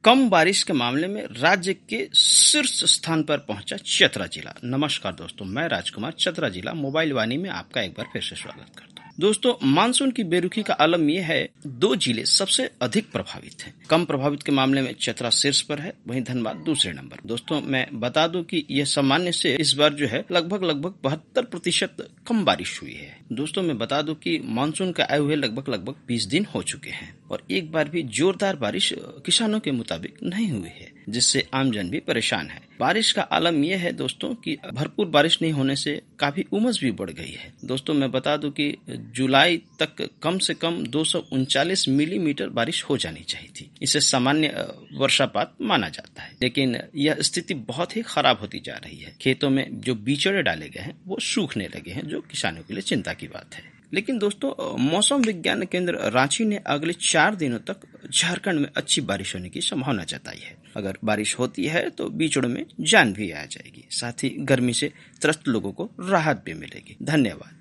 कम बारिश के मामले में राज्य के शीर्ष स्थान पर पहुंचा चतरा जिला। नमस्कार दोस्तों, मैं राजकुमार, चतरा जिला मोबाइल वाणी में आपका एक बार फिर से स्वागत करता हूं। दोस्तों, मानसून की बेरुखी का आलम यह है, 2 जिले सबसे अधिक प्रभावित हैं। कम प्रभावित के मामले में चतरा शीर्ष पर है, वहीं धनबाद दूसरे नंबर। दोस्तों, मैं बता दूं कि यह सामान्य से इस बार जो है लगभग 72% कम बारिश हुई है। दोस्तों, मैं बता दूं कि मानसून का आए हुए लगभग 20 दिन हो चुके हैं और एक बार भी जोरदार बारिश किसानों के मुताबिक नहीं हुई है, जिससे आमजन भी परेशान है। बारिश का आलम यह है दोस्तों कि भरपूर बारिश नहीं होने से काफी उमस भी बढ़ गई है। दोस्तों, मैं बता दूं कि जुलाई तक कम से कम 239 मिलीमीटर बारिश हो जानी चाहिए थी। इसे सामान्य वर्षापात माना जाता है, लेकिन यह स्थिति बहुत ही खराब होती जा रही है। खेतों में जो बीचड़े डाले गए हैं वो सूखने लगे हैं, जो किसानों के लिए चिंता की बात है। लेकिन दोस्तों, मौसम विज्ञान केंद्र रांची ने अगले 4 दिनों तक झारखंड में अच्छी बारिश होने की संभावना जताई है। अगर बारिश होती है तो बीचड़ों में जान भी आ जाएगी, साथ ही गर्मी से त्रस्त लोगों को राहत भी मिलेगी। धन्यवाद।